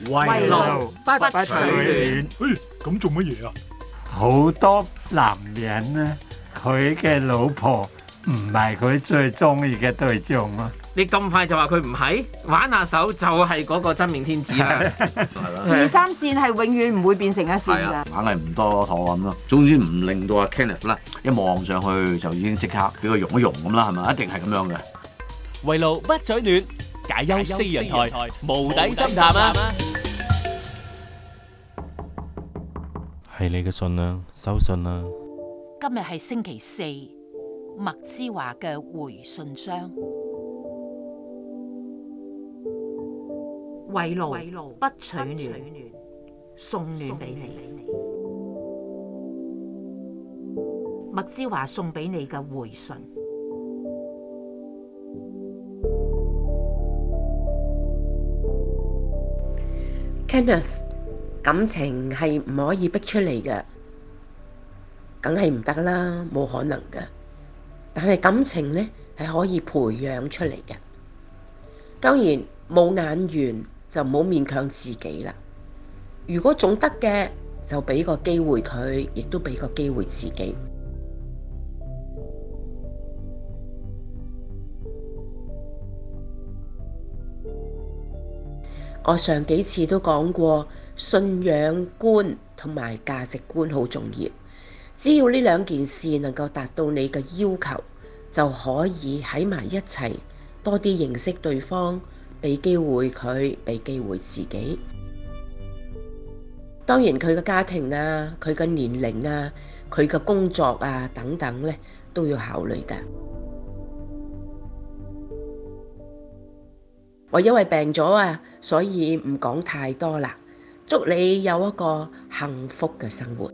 圍爐不取暖。 咁做乜嘢啊？ 好多男人呢，佢嘅老婆唔係佢最中意嘅對象啊！ 你咁快就話佢唔係？玩下手就係嗰個真命天子啦。 二三線係永遠唔會變成一線㗎。 硬係唔多妥咁咯。總之唔令到阿 Kenneth 咧一望上去就已經即刻俾佢溶一溶咁啦，係咪？一定係咁樣嘅。 圍爐不取暖，解憂四人台，無底深談啊！ 係你嘅信啦，收信啦。 今日係星期四，麥之華嘅回信箱。圍爐不取暖，送暖俾你。麥之華送俾你嘅回信。 Kenneth， 感情係唔可以逼出嚟嘅，梗係唔得啦，冇可能嘅。但係感情呢係可以培養出嚟嘅。當然冇眼緣就唔好勉強自己啦。如果仲得嘅，就俾個機會佢，亦都俾個機會自己。我上幾次都講過，信仰觀同埋價值觀好重要。只要呢兩件事能夠達到你嘅要求，就可以喺埋一齊，多啲認識對方，俾機會佢，俾機會自己。當然佢嘅家庭啊，佢嘅年齡啊，佢嘅工作啊等等呢，都要考慮㗎。我因為病咗啊，所以唔講太多啦。祝你有一個幸福嘅生活。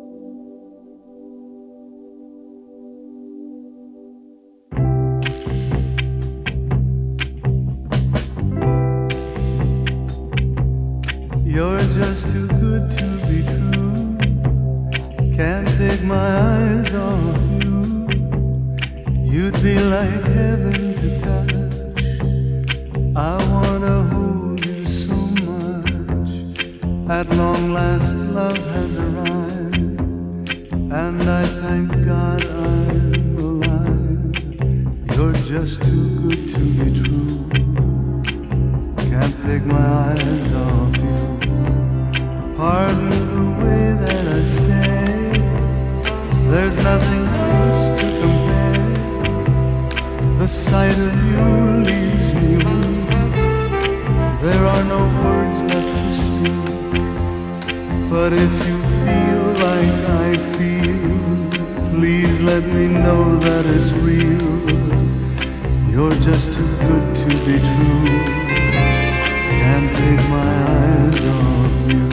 You're just too good to be true. Can't take my eyes off you. You'd be like heaven to touch. I wanna hold you so much. At long last love has arrived, and I thank God I'm alive. You're just too good to be true. Can't take my eyes off you. Pardon the way that I stay. There's nothing else to compare. The sight of you leaves me weak. There are no words left to speak. But if you feel like I feel, please let me know that it's real. You're just too good to be true. Can't take my eyes off you.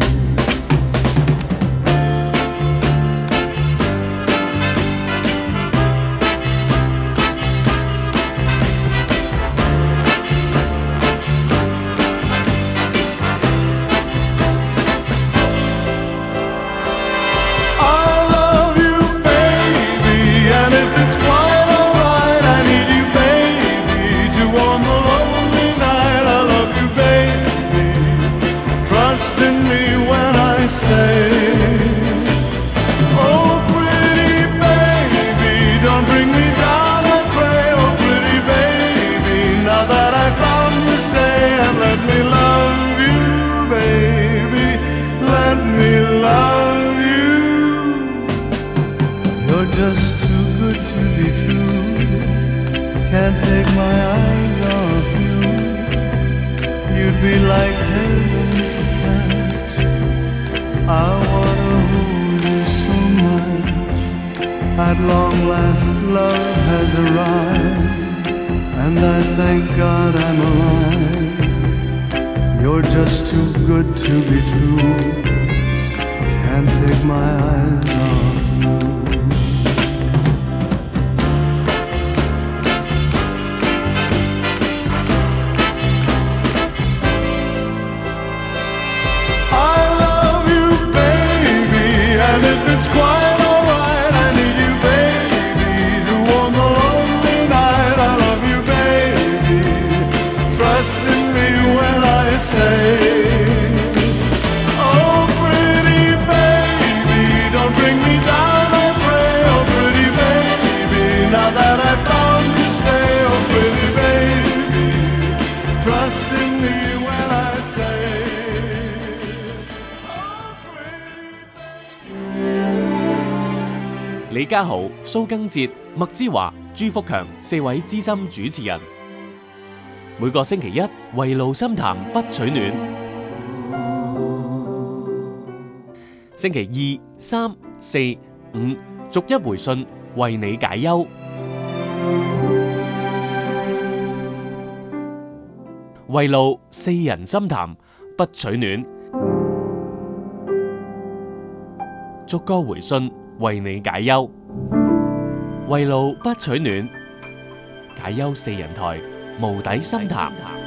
Just too good to be true. Can't take my eyes off you. You'd be like heaven to touch. I wanna hold you so much. At long last love has arrived, and I thank God I'm alive. You're just too good to be true. Can't take my eyes off you. It's quite alright, I need you, baby, to warm the lonely night. I love you, baby, trust in me when I say 李家豪、蘇更哲、麥之華、朱福強4位資深主持人。每個星期一圍爐深談不取暖，星期2、3、4、5逐一回信為你解憂。圍爐4人深談不取暖，逐個回信為你解憂。圍爐不取暖，解憂4人台無底深談。